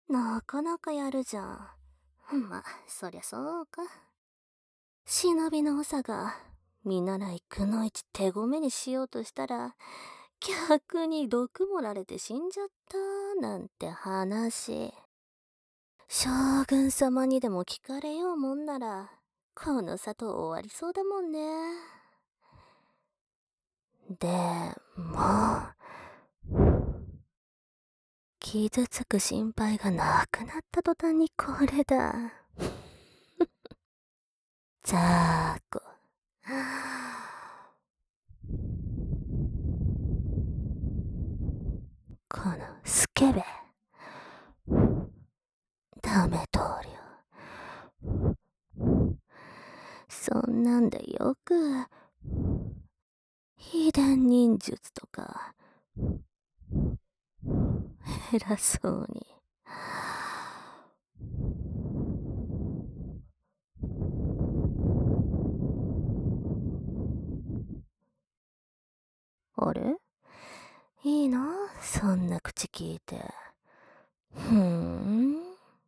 なかなかやるじゃん。ま、そりゃそうか。忍びの長が、見習いくのいち手ごめにしようとしたら、逆に毒盛られて死んじゃったなんて話。将軍様にでも聞かれようもんなら、この里終わりそうだもんね。でも、傷つく心配がなくなった途端にこれだ。ザーコ。このスケベ。ダメ通りを。そんなんでよく、秘伝忍術とか、偉そうに。あれ、いいのそんな口聞いて。ふーん。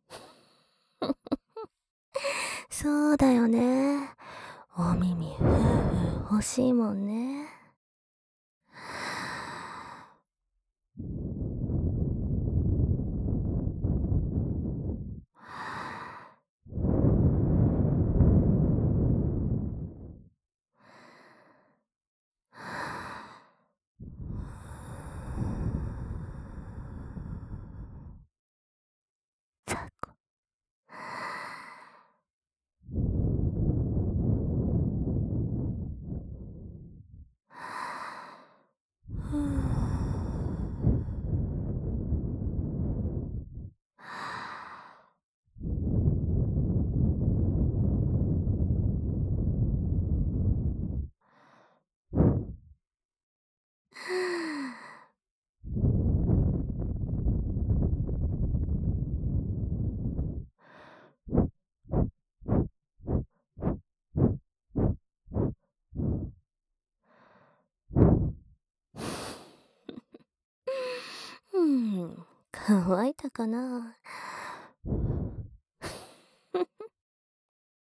そうだよね。お耳ふーふー欲しいもんね。ザコ。ふ乾いたかな。